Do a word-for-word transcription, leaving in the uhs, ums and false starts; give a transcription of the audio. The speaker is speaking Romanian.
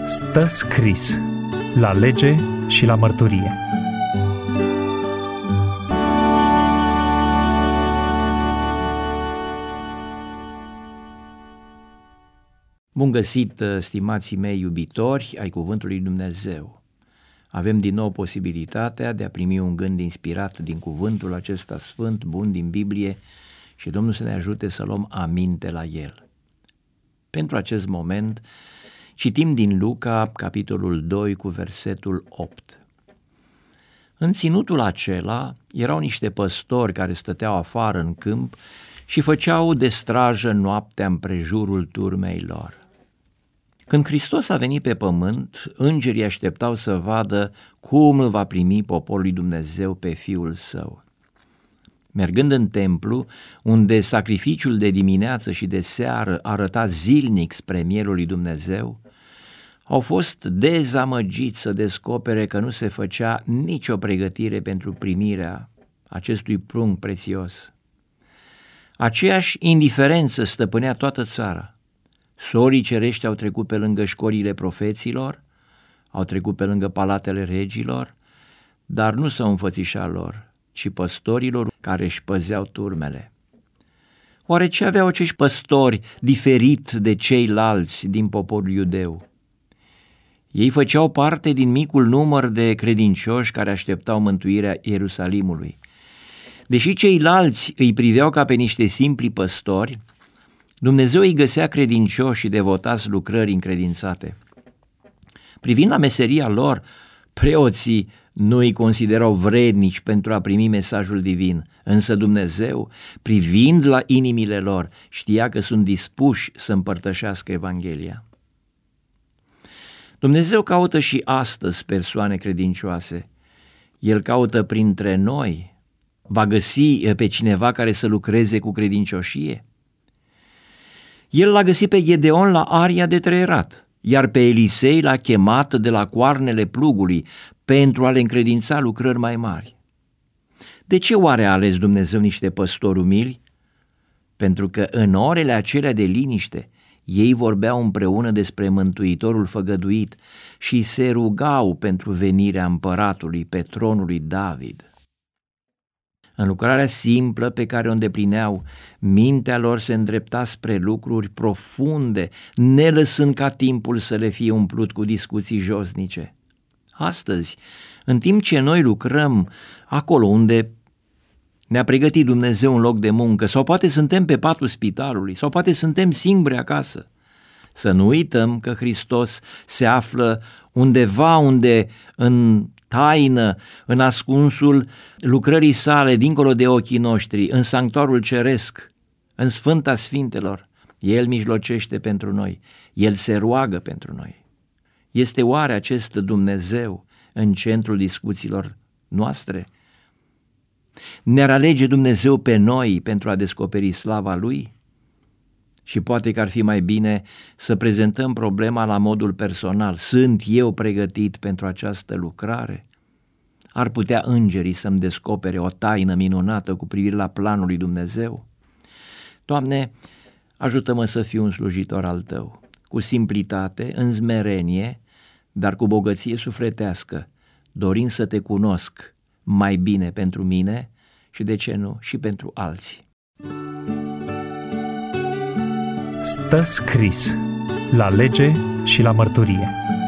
Stă scris la lege și la mărturie. Bun găsit, stimații mei iubitori ai Cuvântului lui Dumnezeu! Avem din nou posibilitatea de a primi un gând inspirat din cuvântul acesta sfânt, bun din Biblie, și Domnul să ne ajute să luăm aminte la el. Pentru acest moment citim din Luca, capitolul doi, cu versetul opt. În ținutul acela erau niște păstori care stăteau afară în câmp și făceau de strajă noaptea împrejurul turmei lor. Când Hristos a venit pe pământ, îngerii așteptau să vadă cum îl va primi poporul lui Dumnezeu pe Fiul Său. Mergând în templu, unde sacrificiul de dimineață și de seară arăta zilnic spre mielul lui Dumnezeu, au fost dezamăgiți să descopere că nu se făcea nicio pregătire pentru primirea acestui prunc prețios. Aceeași indiferență stăpânea toată țara. Sorii cerești au trecut pe lângă școlile profeților, au trecut pe lângă palatele regilor, dar nu s-au înfățișat lor, ci păstorilor care își păzeau turmele. Oare ce aveau acești păstori diferit de ceilalți din poporul iudeu? Ei făceau parte din micul număr de credincioși care așteptau mântuirea Ierusalimului. Deși ceilalți îi priveau ca pe niște simpli păstori, Dumnezeu îi găsea credincioși și devotați lucrări încredințate. Privind la meseria lor, preoții nu îi considerau vrednici pentru a primi mesajul divin, însă Dumnezeu, privind la inimile lor, știa că sunt dispuși să împărtășească Evanghelia. Dumnezeu caută și astăzi persoane credincioase. El caută printre noi. Va găsi pe cineva care să lucreze cu credincioșie? El l-a găsit pe Gedeon la aria de treierat, iar pe Elisei l-a chemat de la coarnele plugului pentru a le încredința lucrări mai mari. De ce oare a ales Dumnezeu niște păstori umili? Pentru că în orele acelea de liniște ei vorbeau împreună despre Mântuitorul făgăduit și se rugau pentru venirea împăratului pe tronul lui David. În lucrarea simplă pe care o îndeplineau, mintea lor se îndrepta spre lucruri profunde, nelăsând ca timpul să le fie umplut cu discuții josnice. Astăzi, în timp ce noi lucrăm acolo unde ne-a pregătit Dumnezeu un loc de muncă, sau poate suntem pe patul spitalului, sau poate suntem singuri acasă, să nu uităm că Hristos se află undeva unde în taină, în ascunsul lucrării sale, dincolo de ochii noștri, în sanctuarul ceresc, în Sfânta Sfintelor. El mijlocește pentru noi, El se roagă pentru noi. Este oare acest Dumnezeu în centrul discuțiilor noastre? Ne-ar alege Dumnezeu pe noi pentru a descoperi slava Lui? Și poate că ar fi mai bine să prezentăm problema la modul personal. Sunt eu pregătit pentru această lucrare? Ar putea îngerii să-mi descopere o taină minunată cu privire la planul lui Dumnezeu? Doamne, ajută-mă să fiu un slujitor al Tău, cu simplitate, în smerenie, dar cu bogăție sufletească, dorind să Te cunosc mai bine pentru mine și, de ce nu, și pentru alții. Stă scris la lege și la mărturie.